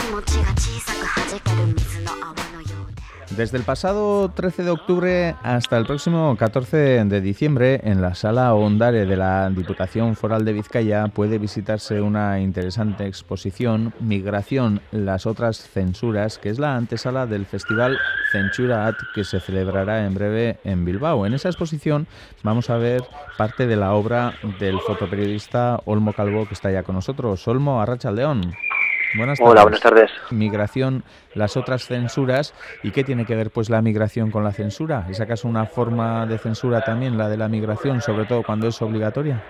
Desde el pasado 13 de octubre hasta el próximo 14 de diciembre, en la Sala Ondare de la Diputación Foral de Vizcaya puede visitarse una interesante exposición, Migración, las otras censuras, que es la antesala del Festival Zentsura@, que se celebrará en breve en Bilbao. En esa exposición vamos a ver parte de la obra del fotoperiodista Olmo Calvo, que está ya con nosotros. Olmo, arratsaldeon. Buenas tardes. Hola, buenas tardes. Migración, las otras censuras. ¿Y qué tiene que ver pues la migración con la censura? ¿Es acaso una forma de censura también la de la migración, sobre todo cuando es obligatoria?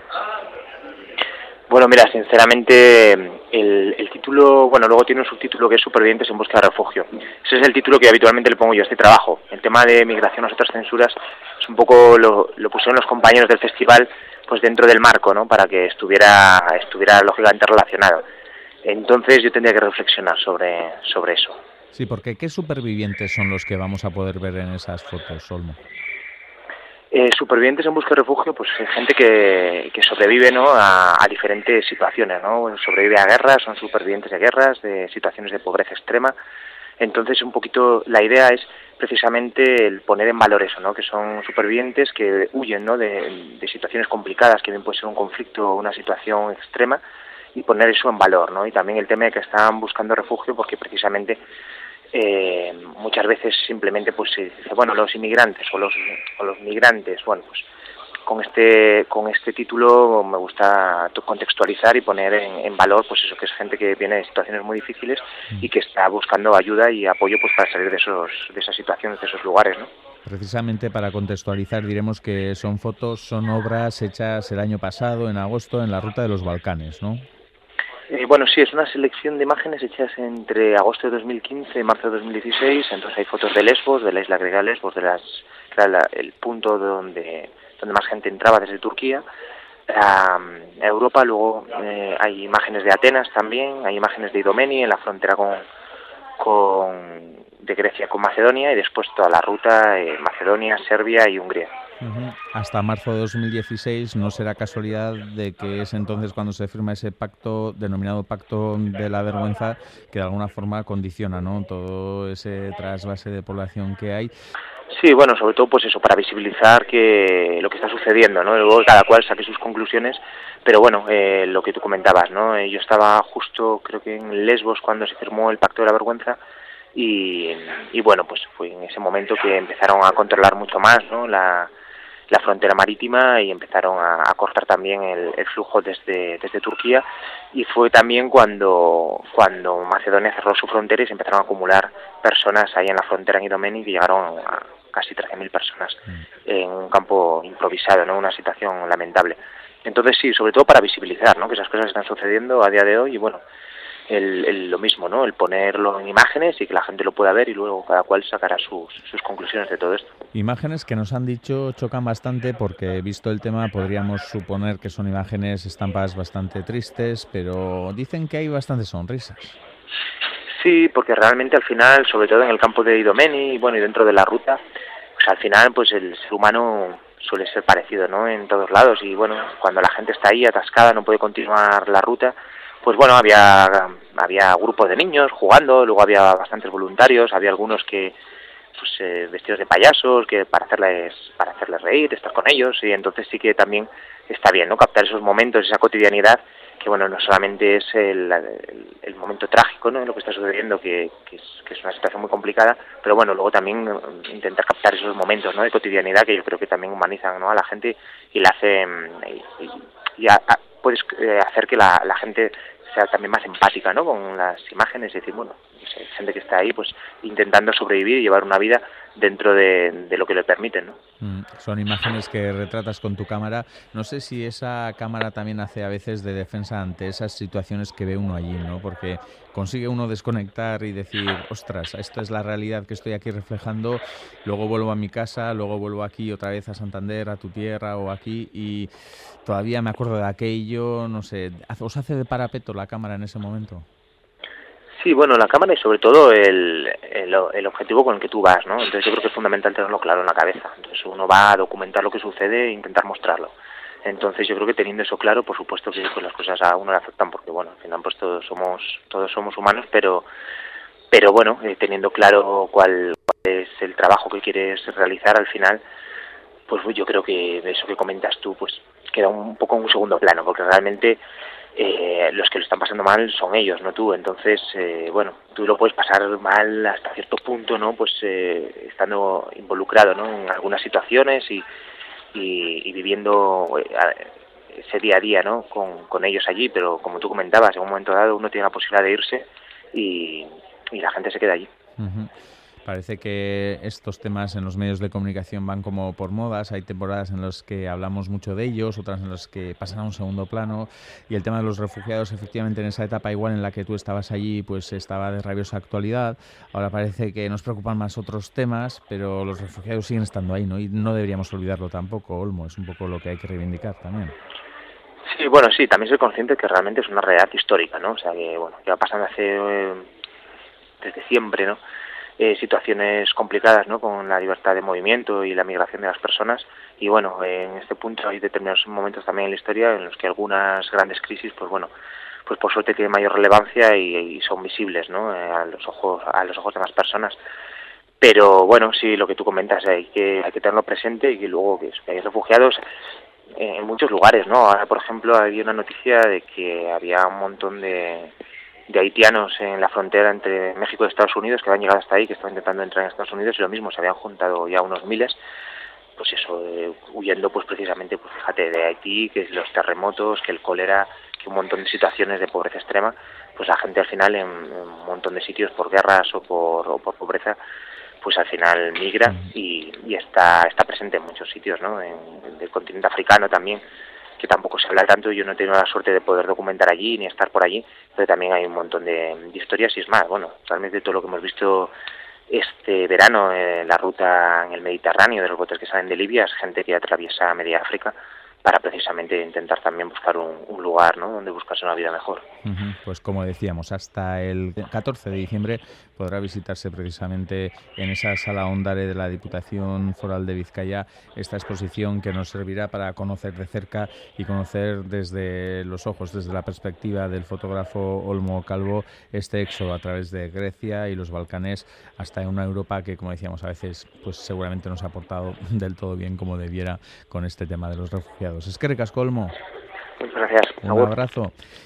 Bueno, mira, sinceramente el título, bueno, luego tiene un subtítulo que es Supervivientes en busca de refugio. Ese es el título que habitualmente le pongo yo a este trabajo. El tema de migración, las otras censuras, es un poco lo pusieron los compañeros del festival pues dentro del marco, ¿no? Para que estuviera lógicamente relacionado. Entonces yo tendría que reflexionar sobre eso. Sí, porque ¿qué supervivientes son los que vamos a poder ver en esas fotos, Olmo? Supervivientes en busca de refugio, pues gente que sobrevive, ¿no? a diferentes situaciones, ¿no? Sobrevive a guerras, son supervivientes de guerras, de situaciones de pobreza extrema. Entonces un poquito la idea es precisamente el poner en valor eso, ¿no? Que son supervivientes que huyen, ¿no? de situaciones complicadas, que bien puede ser un conflicto o una situación extrema, y poner eso en valor, ¿no? Y también el tema de que están buscando refugio porque precisamente muchas veces simplemente pues se dice, bueno, los inmigrantes o los migrantes, bueno, pues con este título me gusta contextualizar y poner en valor pues eso, que es gente que viene de situaciones muy difíciles y que está buscando ayuda y apoyo pues para salir de esas situaciones, de esos lugares, ¿no? Precisamente para contextualizar diremos que son fotos, son obras hechas el año pasado, en agosto, en la ruta de los Balcanes, ¿no? Bueno, sí, es una selección de imágenes hechas entre agosto de 2015 y marzo de 2016. Entonces hay fotos de Lesbos, de la isla griega Lesbos, el punto donde más gente entraba desde Turquía a Europa. Luego hay imágenes de Atenas también, hay imágenes de Idomeni en la frontera de Grecia con Macedonia, y después toda la ruta Macedonia, Serbia y Hungría. Hasta marzo de 2016 no será casualidad de que es entonces cuando se firma ese pacto denominado Pacto de la Vergüenza, que de alguna forma condiciona, ¿no?, todo ese trasvase de población que hay. Sí, bueno, sobre todo pues eso, para visibilizar que lo que está sucediendo, ¿no? Luego cada cual saque sus conclusiones, pero bueno, lo que tú comentabas, ¿no? Yo estaba justo, creo que en Lesbos cuando se firmó el Pacto de la Vergüenza, y bueno, pues fue en ese momento que empezaron a controlar mucho más, ¿no?, la frontera marítima, y empezaron a cortar también el flujo desde Turquía, y fue también cuando Macedonia cerró su frontera y se empezaron a acumular personas ahí en la frontera en Idomeni, que llegaron a casi 13.000 personas en un campo improvisado, ¿no?, una situación lamentable. Entonces sí, sobre todo para visibilizar, ¿no?, que esas cosas están sucediendo a día de hoy, y bueno, lo mismo, ¿no?, el ponerlo en imágenes y que la gente lo pueda ver, y luego cada cual sacará sus conclusiones de todo esto. Imágenes que nos han dicho chocan bastante porque, visto el tema, podríamos suponer que son imágenes, estampas bastante tristes, pero dicen que hay bastantes sonrisas. Sí, porque realmente al final, sobre todo en el campo de Idomeni y bueno, y dentro de la ruta, pues al final pues el ser humano suele ser parecido, ¿no?, en todos lados, y bueno, cuando la gente está ahí atascada, no puede continuar la ruta, pues bueno, había grupos de niños jugando, luego había bastantes voluntarios, había algunos que pues vestidos de payasos, que para hacerles reír, estar con ellos, y entonces sí que también está bien, ¿no?, captar esos momentos, esa cotidianidad, que bueno, no solamente es el momento trágico, ¿no?, lo que está sucediendo, que es una situación muy complicada, pero bueno, luego también intentar captar esos momentos, ¿no?, de cotidianidad, que yo creo que también humanizan, ¿no?, a la gente y la hacen puedes hacer que la gente sea también más empática, ¿no?, con las imágenes, y decir, bueno, hay gente que está ahí pues intentando sobrevivir y llevar una vida dentro de lo que le permiten, ¿no? Son imágenes que retratas con tu cámara. No sé si esa cámara también hace a veces de defensa ante esas situaciones que ve uno allí, ¿no? Porque consigue uno desconectar y decir, ostras, esto es la realidad que estoy aquí reflejando, luego vuelvo a mi casa, luego vuelvo aquí otra vez a Santander, a tu tierra o aquí, y todavía me acuerdo de aquello, no sé, ¿os hace de parapeto la cámara en ese momento? Sí, bueno, la cámara y sobre todo el objetivo con el que tú vas, ¿no? Entonces yo creo que es fundamental tenerlo claro en la cabeza. Entonces uno va a documentar lo que sucede e intentar mostrarlo. Entonces yo creo que teniendo eso claro, por supuesto que pues las cosas a uno le afectan, porque bueno, al final pues todos somos humanos, pero bueno, teniendo claro cuál es el trabajo que quieres realizar al final, pues yo creo que eso que comentas tú pues queda un poco en un segundo plano, porque realmente los que lo están pasando mal son ellos, no tú. Entonces, bueno, tú lo puedes pasar mal hasta cierto punto, ¿no? Pues estando involucrado, ¿no? En algunas situaciones y viviendo ese día a día, ¿no? Con ellos allí, pero como tú comentabas, en un momento dado uno tiene la posibilidad de irse y la gente se queda allí. Uh-huh. Parece que estos temas en los medios de comunicación van como por modas. Hay temporadas en las que hablamos mucho de ellos, otras en las que pasan a un segundo plano. Y el tema de los refugiados, efectivamente, en esa etapa igual en la que tú estabas allí, pues estaba de rabiosa actualidad. Ahora parece que nos preocupan más otros temas, pero los refugiados siguen estando ahí, ¿no? Y no deberíamos olvidarlo tampoco, Olmo. Es un poco lo que hay que reivindicar también. Sí, bueno, sí, también soy consciente que realmente es una realidad histórica, ¿no? O sea, que, bueno, que va pasando desde siempre, ¿no? Situaciones complicadas, ¿no? Con la libertad de movimiento y la migración de las personas. Y bueno, en este punto hay determinados momentos también en la historia en los que algunas grandes crisis, pues bueno, pues por suerte tienen mayor relevancia y son visibles, ¿no? A los ojos de más personas. Pero bueno, sí, lo que tú comentas, hay que tenerlo presente y que luego que hay refugiados en muchos lugares, ¿no? Ahora, por ejemplo, había una noticia de que había un montón de haitianos en la frontera entre México y Estados Unidos que habían llegado hasta ahí, que estaban intentando entrar en Estados Unidos y lo mismo, se habían juntado ya unos miles, pues eso, huyendo pues precisamente, pues fíjate, de Haití, que los terremotos, que el cólera, que un montón de situaciones de pobreza extrema, pues la gente al final en un montón de sitios por guerras o por pobreza, pues al final migra y está presente en muchos sitios, ¿no? En el continente africano también, que tampoco se habla tanto. Yo no he tenido la suerte de poder documentar allí ni estar por allí, pero también hay un montón de historias y es más, bueno, realmente todo lo que hemos visto este verano, la ruta en el Mediterráneo de los botes que salen de Libia, es gente que atraviesa media África para precisamente intentar también buscar un lugar, ¿no? Donde buscarse una vida mejor. Pues como decíamos, hasta el 14 de diciembre podrá visitarse precisamente en esa sala Ondare de la Diputación Foral de Vizcaya esta exposición que nos servirá para conocer de cerca y conocer desde los ojos, desde la perspectiva del fotógrafo Olmo Calvo, este éxodo a través de Grecia y los Balcanes hasta una Europa que, como decíamos, a veces pues seguramente no se ha portado del todo bien como debiera con este tema de los refugiados. Eskerrik asko, Olmo. Muchas gracias. Un abrazo.